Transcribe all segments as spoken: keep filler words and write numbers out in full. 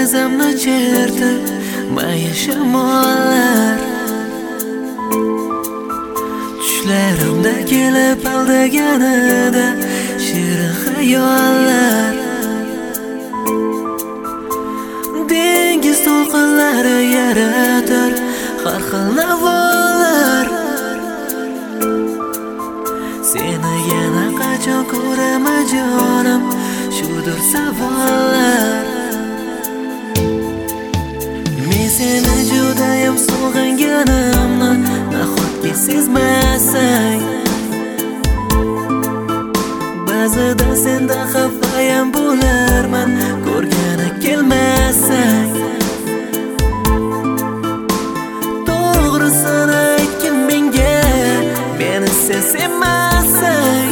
derazamni chertib mayin shamollar tushlarimda kelib aldaganida shirin xayollar dengiz to'lqinlari yaratar har xil navolar seni yana qachon ko'raman jonim shudir savollar men seni judayam sog'inganimni nahotki sezmasang ba'zida senda xafayam bo'larman ko'rgani kelmasang to'g'risini aytgin menga meni sen sevmasang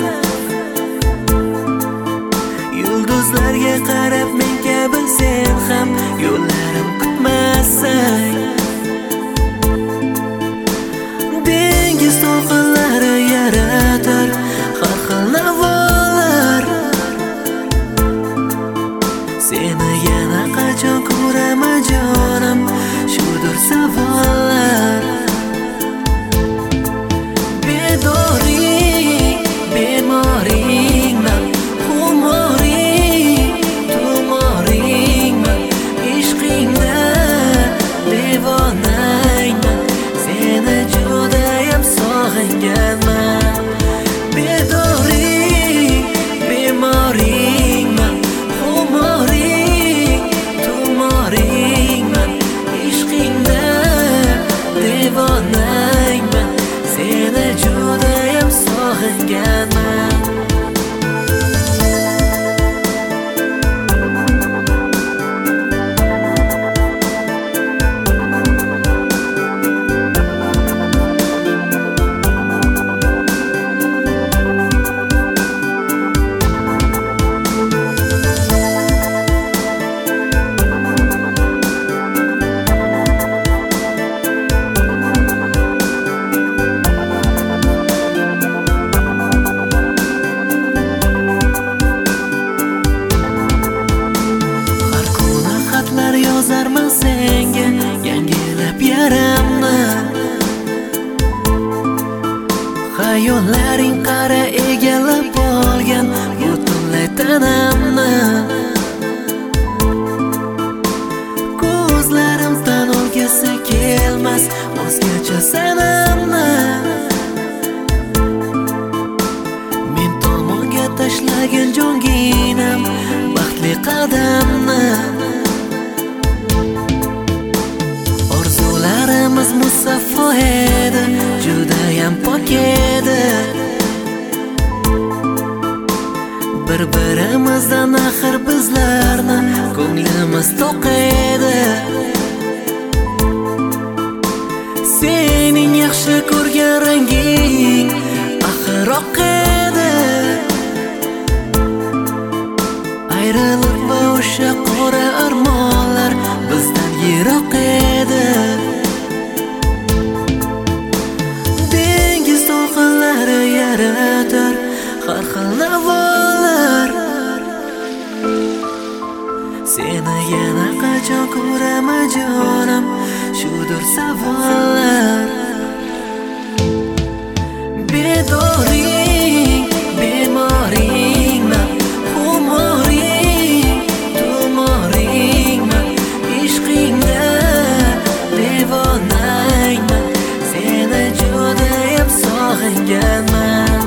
yulduzlarga qarab men kabi sen ham yo'llarim kutmasang dengiz to'lqinlari yaratar har xil navolar seni yana qachon ko'raman jonim shudir savollar bedoring bemoringman xumoring tumoringman ishqingda devonangman seni judayam sog'inganman bedoring bemoringman xumoring tumoringman ishqingda devonangman seni judayam sog'inganman yozarman senga yangilab yaramni xayollaring qara egallab olgan butunlay tanamni ko'zlarim tan olgisi kelmas o'zgacha sanamni men tomonga tashlagan jonginam baxtli qadamni orzularimiz musaffo edi judayam pok edi bir-birimizdan axir bizlarni ko'nglimiz to'q edi sening yaxshi ko'rgan ranging axir oq edi ayriliq va o'sha qora armonlar bizdan yiroq edi dengiz to'lqinlari yaratar har xil navolar seni yana qachon ko'raman jonim shudir savollar bedoring bemoringman xumoring tumoringman ishqingda devonangman seni judayam sog'inganman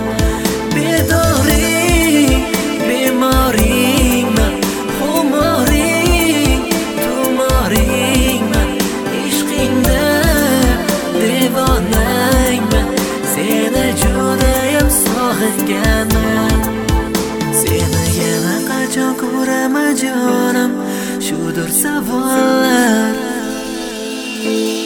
bedoring bemoringman xumoring tumoringman ishqingda devonangman seni judayam sog'inganman seni yana qachon ko'raman jonim shudir savollar